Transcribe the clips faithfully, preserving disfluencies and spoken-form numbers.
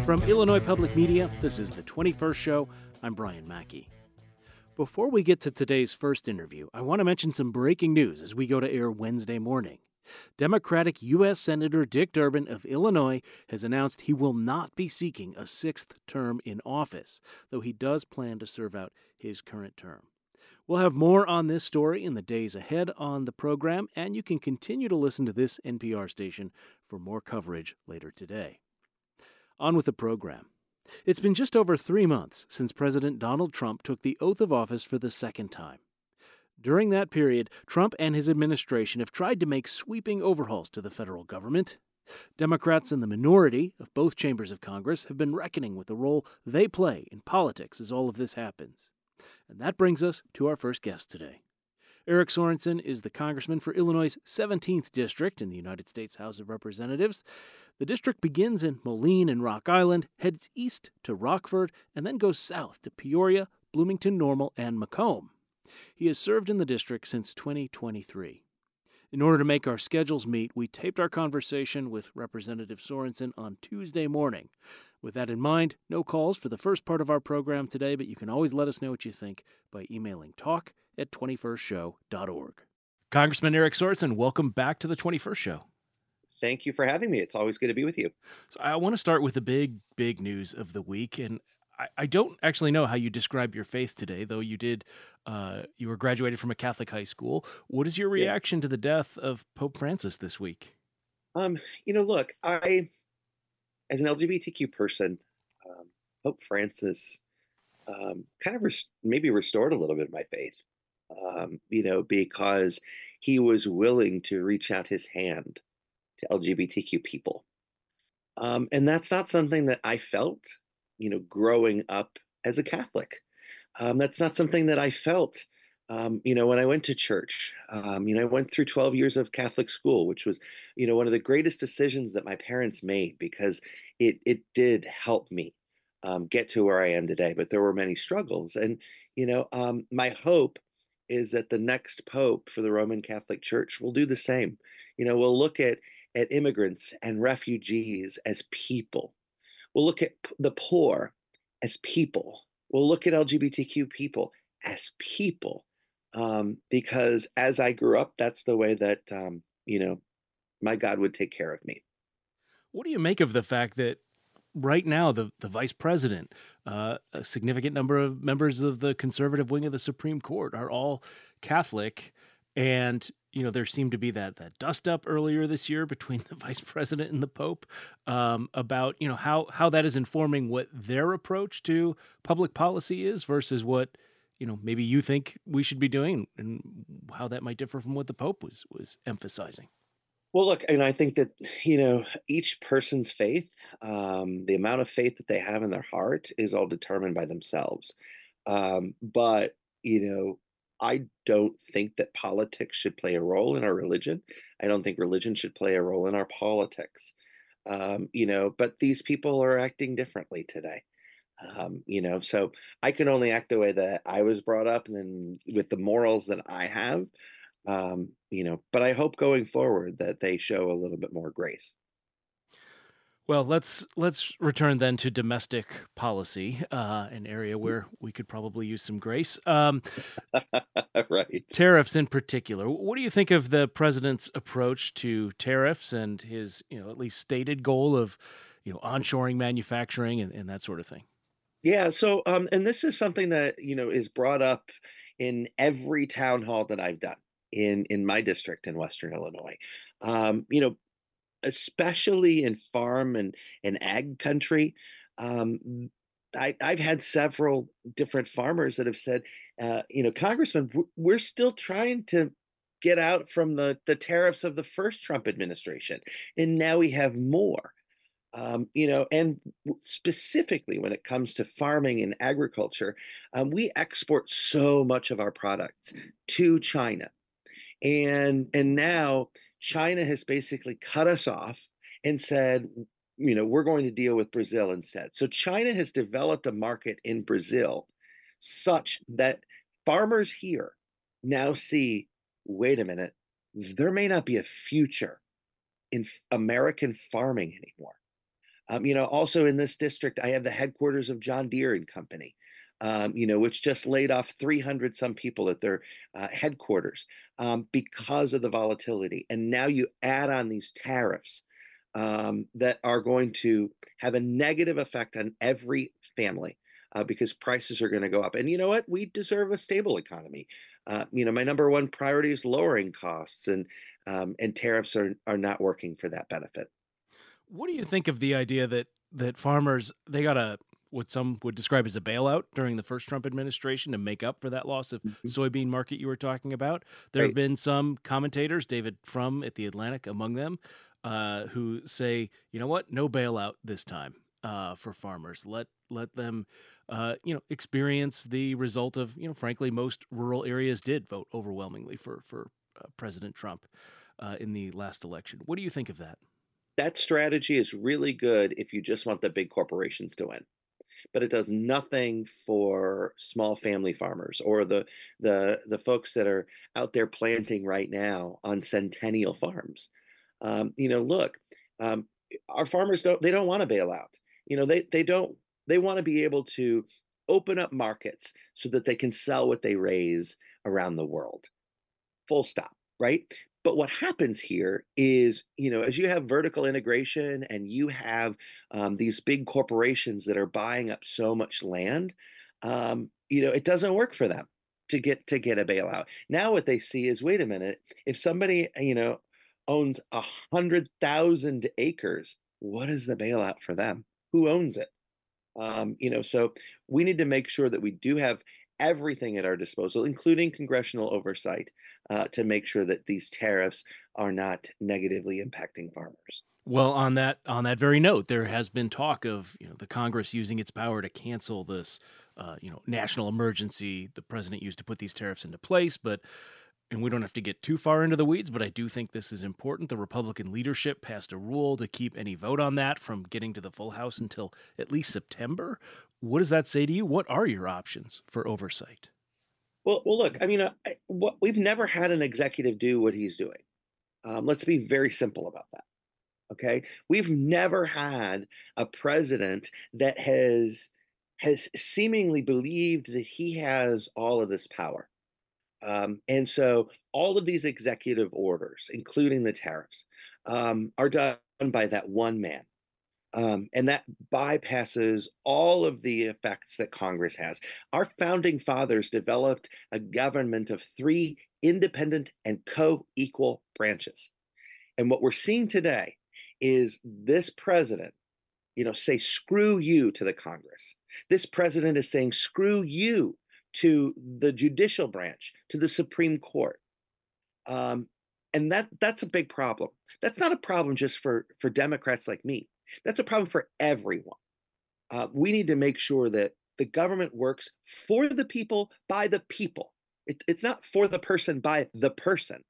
From Illinois Public Media, this is the twenty-first Show. I'm Brian Mackey. Before we get to today's first interview, I want to mention some breaking news as we go to air Wednesday morning. Democratic U S. Senator Dick Durbin of Illinois has announced he will not be seeking a sixth term in office, though he does plan to serve out his current term. We'll have more on this story in the days ahead on the program, and you can continue to listen to this N P R station for more coverage later today. On with the program. It's been just over three months since President Donald Trump took the oath of office for the second time. During that period, Trump and his administration have tried to make sweeping overhauls to the federal government. Democrats in the minority of both chambers of Congress have been reckoning with the role they play in politics as all of this happens. And that brings us to our first guest today. Eric Sorensen is the congressman for Illinois' seventeenth District in the United States House of Representatives. The district begins in Moline and Rock Island, heads east to Rockford, and then goes south to Peoria, Bloomington Normal, and Macomb. He has served in the district since twenty twenty-three. In order to make our schedules meet, we taped our conversation with Representative Sorensen on Tuesday morning. With that in mind, no calls for the first part of our program today, but you can always let us know what you think by emailing talk at twenty first show dot org. Congressman Eric Sorensen, welcome back to the twenty-first Show. Thank you for having me. It's always good to be with you. So I want to start with the big, big news of the week, and I, I don't actually know how you describe your faith today, though you did. Uh, you were graduated from a Catholic high school. What is your reaction yeah. to the death of Pope Francis this week? Um, you know, look, I, as an L G B T Q person, um, Pope Francis um, kind of res- maybe restored a little bit of my faith. Um, you know, because he was willing to reach out his hand to L G B T Q people. Um, and that's not something that I felt, you know, growing up as a Catholic. Um, that's not something that I felt, um, you know, when I went to church. Um, you know, I went through twelve years of Catholic school, which was, you know, one of the greatest decisions that my parents made because it it did help me um, get to where I am today. But there were many struggles. And, you know, um, my hope is that the next pope for the Roman Catholic Church will do the same. You know, we'll look at, at immigrants and refugees as people. We'll look at the poor as people. We'll look at L G B T Q people as people. Um, because as I grew up, that's the way that, um, you know, my God would take care of me. What do you make of the fact that right now, the, the vice president, uh, a significant number of members of the conservative wing of the Supreme Court are all Catholic, and you know there seemed to be that that dust up earlier this year between the vice president and the Pope um, about you know how how that is informing what their approach to public policy is versus what you know maybe you think we should be doing, and how that might differ from what the Pope was was emphasizing. Well, look, and I think that, you know, each person's faith, um, the amount of faith that they have in their heart is all determined by themselves. Um, but, you know, I don't think that politics should play a role in our religion. I don't think religion should play a role in our politics. Um, you know, but these people are acting differently today. Um, you know, so I can only act the way that I was brought up and then with the morals that I have. Um, you know, but I hope going forward that they show a little bit more grace. Well, let's let's return then to domestic policy, uh, an area where we could probably use some grace. Um, right. Tariffs in particular. What do you think of the president's approach to tariffs and his, you know, at least stated goal of, you know, onshoring manufacturing and, and that sort of thing? Yeah. So, um, and this is something that, you know, is brought up in every town hall that I've done in in my district in Western Illinois. Um, you know, especially in farm and and ag country. Um, I, I've had several different farmers that have said, uh, you know, Congressman, w- we're still trying to get out from the the tariffs of the first Trump administration, and now we have more. Um, you know, and w- specifically when it comes to farming and agriculture, um, we export so much of our products to China and and now China has basically cut us off and said, you know, we're going to deal with Brazil instead. So China has developed a market in Brazil such that farmers here now see, wait a minute, there may not be a future in American farming anymore. Um, you know, also in this district, I have the headquarters of John Deere and Company, um, you know, which just laid off three hundred some people at their uh, headquarters um, because of the volatility. And now you add on these tariffs um, that are going to have a negative effect on every family uh, because prices are going to go up. And you know what? We deserve a stable economy. Uh, you know, my number one priority is lowering costs, and um, and tariffs are are not working for that benefit. What do you think of the idea that that farmers they got a what some would describe as a bailout during the first Trump administration to make up for that loss of Mhm. soybean market you were talking about? There have Right. been some commentators, David Frum at the Atlantic among them, uh, who say, you know what, no bailout this time uh, for farmers. Let let them, uh, you know, experience the result of, you know, frankly, most rural areas did vote overwhelmingly for for uh, President Trump uh, in the last election. What do you think of that? That strategy is really good if you just want the big corporations to win, but it does nothing for small family farmers or the the the folks that are out there planting right now on centennial farms. Um, you know, look, um, our farmers don't they don't want to bail out. You know, they they don't they want to be able to open up markets so that they can sell what they raise around the world. Full stop, right? But what happens here is, you know, as you have vertical integration and you have um, these big corporations that are buying up so much land, um, you know, it doesn't work for them to get to get a bailout. Now, what they see is, wait a minute, if somebody, you know, owns a hundred thousand acres, what is the bailout for them? Who owns it? Um, you know, so we need to make sure that we do have everything at our disposal, including congressional oversight, uh, to make sure that these tariffs are not negatively impacting farmers. Well, on that on that very note, there has been talk of, you know, the Congress using its power to cancel this, uh, you know, national emergency the president used to put these tariffs into place. But and we don't have to get too far into the weeds, but I do think this is important. The Republican leadership passed a rule to keep any vote on that from getting to the full House until at least September. What does that say to you? What are your options for oversight? Well, well, look, I mean, uh, I, what we've never had an executive do what he's doing. Um, let's be very simple about that. Okay, we've never had a president that has has seemingly believed that he has all of this power. Um, and so all of these executive orders, including the tariffs, um, are done by that one man. Um, and that bypasses all of the effects that Congress has. Our founding fathers developed a government of three independent and co equal branches. And what we're seeing today is this president, you know, say screw you to the Congress. This president is saying screw you to the judicial branch, to the Supreme Court. Um, and that that's a big problem. That's not a problem just for for Democrats like me. That's a problem for everyone. Uh, we need to make sure that the government works for the people by the people. It, it's not for the person by the person.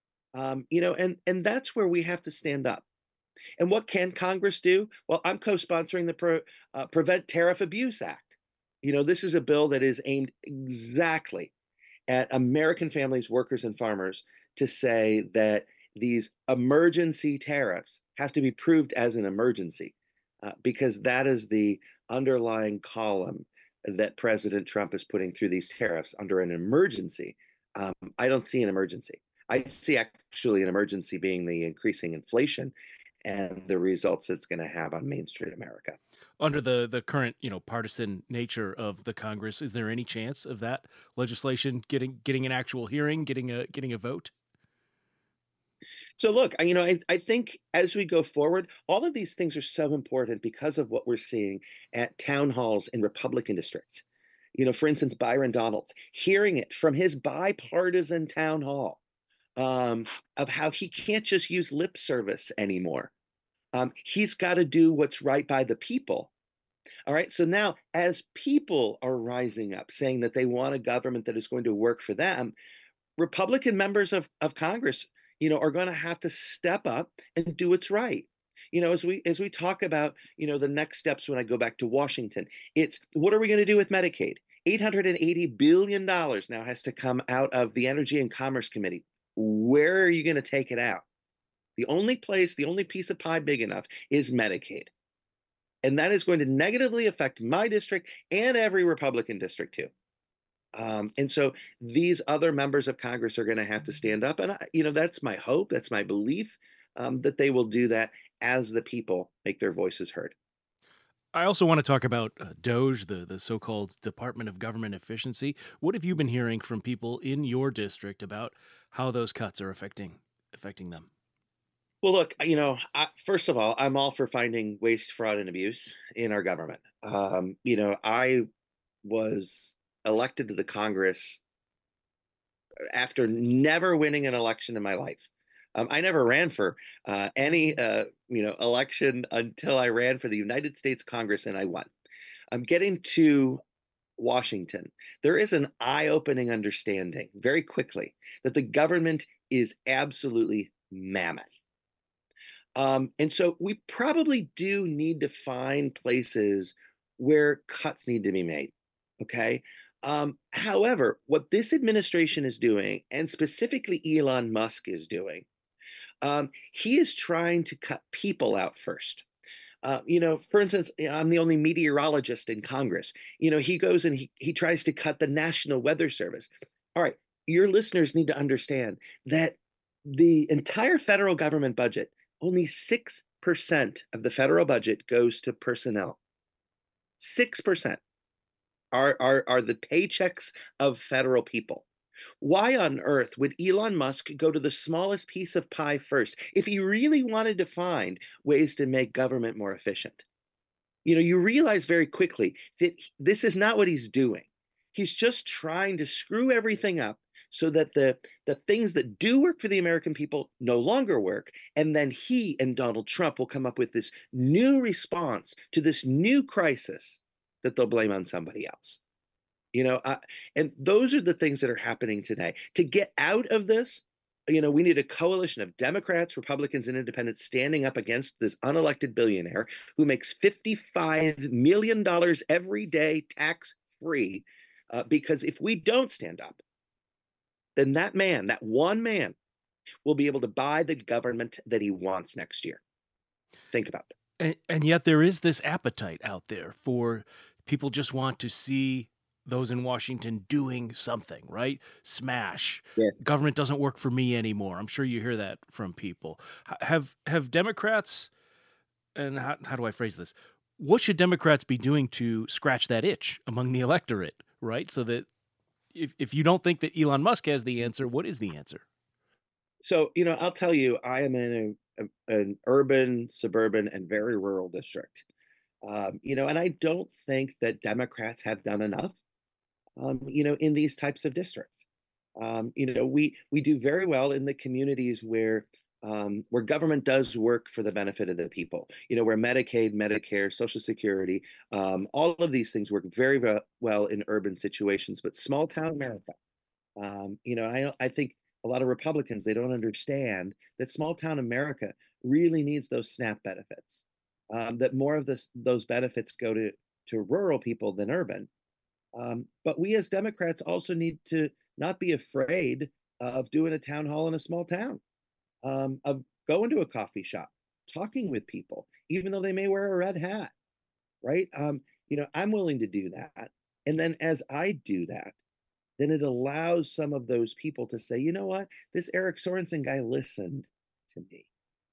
Um, you know, and and that's where we have to stand up. And what can Congress do? Well, I'm co-sponsoring the Pro, uh, Prevent Tariff Abuse Act. You know, this is a bill that is aimed exactly at American families, workers, and farmers to say that these emergency tariffs have to be proved as an emergency uh, because that is the underlying column that President Trump is putting through these tariffs under an emergency. Um, I don't see an emergency. I see actually an emergency being the increasing inflation and the results it's going to have on Main Street America. Under the the current, you know, partisan nature of the Congress, is there any chance of that legislation getting getting an actual hearing, getting a getting a vote? So look, I, you know, I, I think as we go forward, all of these things are so important because of what we're seeing at town halls in Republican districts. You know, for instance, Byron Donalds, hearing it from his bipartisan town hall um, of how he can't just use lip service anymore. Um, he's got to do what's right by the people. All right. So now, as people are rising up saying that they want a government that is going to work for them, Republican members of, of Congress, you know, are going to have to step up and do what's right. You know, as we as we talk about, you know, the next steps when I go back to Washington, it's what are we going to do with Medicaid? eight hundred eighty billion dollars now has to come out of the Energy and Commerce Committee. Where are you going to take it out? The only place, the only piece of pie big enough is Medicaid. And that is going to negatively affect my district and every Republican district too. Um, and so these other members of Congress are going to have to stand up. And, I, you know, that's my hope. That's my belief um, that they will do that as the people make their voices heard. I also want to talk about uh, DOGE, the, the so called Department of Government Efficiency. What have you been hearing from people in your district about how those cuts are affecting affecting them? Well, look, you know, I, first of all, I'm all for finding waste, fraud, and abuse in our government. Um, you know, I was elected to the Congress after never winning an election in my life. Um, I never ran for uh, any, uh, you know, election until I ran for the United States Congress and I won. I'm getting to Washington. There is an eye-opening understanding very quickly that the government is absolutely mammoth. Um, and so we probably do need to find places where cuts need to be made. Okay. Um, however, what this administration is doing, and specifically Elon Musk is doing, um, he is trying to cut people out first. Uh, you know, for instance, you know, I'm the only meteorologist in Congress. You know, he goes and he, he tries to cut the National Weather Service. All right, your listeners need to understand that the entire federal government budget, only six percent of the federal budget goes to personnel. six percent are, are, are the paychecks of federal people. Why on earth would Elon Musk go to the smallest piece of pie first if he really wanted to find ways to make government more efficient? You know, you realize very quickly that this is not what he's doing. He's just trying to screw everything up so that the the things that do work for the American people no longer work, and then he and Donald Trump will come up with this new response to this new crisis that they'll blame on somebody else. You know, uh, and those are the things that are happening today. To get out of this, you know, we need a coalition of Democrats, Republicans, and independents standing up against this unelected billionaire who makes fifty-five million dollars every day tax free. Uh, because if we don't stand up, then that man, that one man, will be able to buy the government that he wants next year. Think about that. And, and yet there is this appetite out there for people just want to see those in Washington doing something, right? Smash. Yeah. Government doesn't work for me anymore. I'm sure you hear that from people. H- Have have Democrats, and how, how do I phrase this? What should Democrats be doing to scratch that itch among the electorate, right? So that if, if you don't think that Elon Musk has the answer, what is the answer? So, you know, I'll tell you, I am in a, a, an urban, suburban, and very rural district. Um, you know, and I don't think that Democrats have done enough um, you know, in these types of districts. Um, you know, we we do very well in the communities where um, where government does work for the benefit of the people. You know, where Medicaid, Medicare, Social Security, um, all of these things work very well in urban situations. But small town America, um, you know, I I think a lot of Republicans they don't understand that small town America really needs those SNAP benefits. Um, that more of this those benefits go to to rural people than urban. Um, but we as Democrats also need to not be afraid of doing a town hall in a small town, um, of going to a coffee shop, talking with people, even though they may wear a red hat, right? Um, you know, I'm willing to do that. And then as I do that, then it allows some of those people to say, you know what, this Eric Sorensen guy listened to me.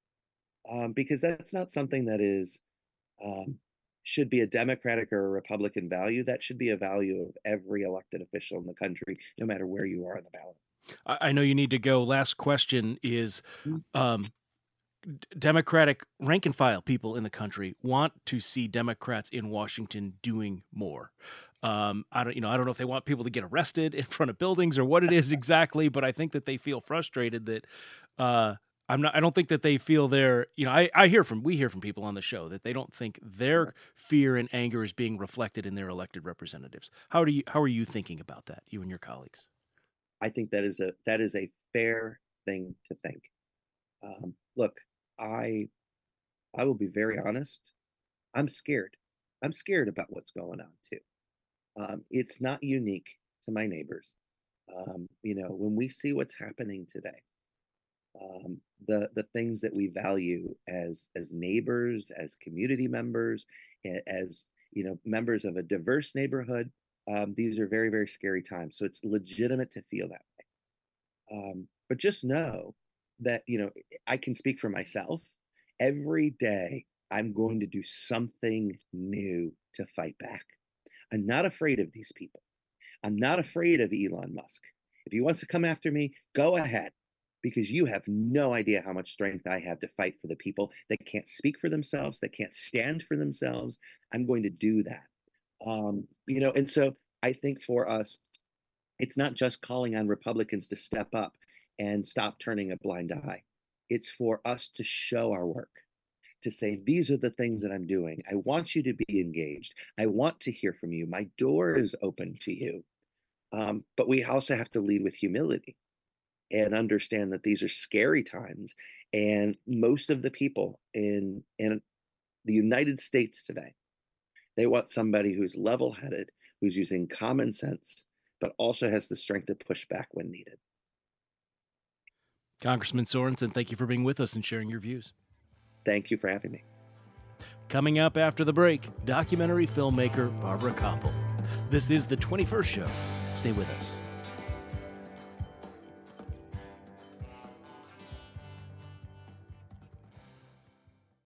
Um, because that's not something that is um, should be a Democratic or a Republican value. That should be a value of every elected official in the country, no matter where you are on the ballot. I, I know you need to go. Last question is, um, Democratic rank and file people in the country want to see Democrats in Washington doing more. Um, I don't, you know, I don't know if they want people to get arrested in front of buildings or what it is exactly, but I think that they feel frustrated that, uh, I'm not, I don't think that they feel their, you know, I, I hear from, we hear from people on the show that they don't think their fear and anger is being reflected in their elected representatives. How do you, how are you thinking about that, you and your colleagues? I think that is a that is a fair thing to think. Um, look, I I will be very honest. I'm scared. I'm scared about what's going on too. Um, it's not unique to my neighbors. Um, you know, when we see what's happening today, um, the the things that we value as as neighbors, as community members, as, you know, members of a diverse neighborhood. Um, these are very, very scary times. So it's legitimate to feel that way. Um, but just know that, you know, I can speak for myself. Every day, I'm going to do something new to fight back. I'm not afraid of these people. I'm not afraid of Elon Musk. If he wants to come after me, go ahead, because you have no idea how much strength I have to fight for the people that can't speak for themselves, that can't stand for themselves. I'm going to do that. Um, you know, and so I think for us, it's not just calling on Republicans to step up and stop turning a blind eye. It's for us to show our work, to say, these are the things that I'm doing. I want you to be engaged. I want to hear from you. My door is open to you. Um, but we also have to lead with humility and understand that these are scary times. And most of the people in, in the United States today, they want somebody who's level headed, who's using common sense, but also has the strength to push back when needed. Congressman Sorensen, thank you for being with us and sharing your views. Thank you for having me. Coming up after the break, documentary filmmaker Barbara Koppel. This is The twenty-first Show. Stay with us.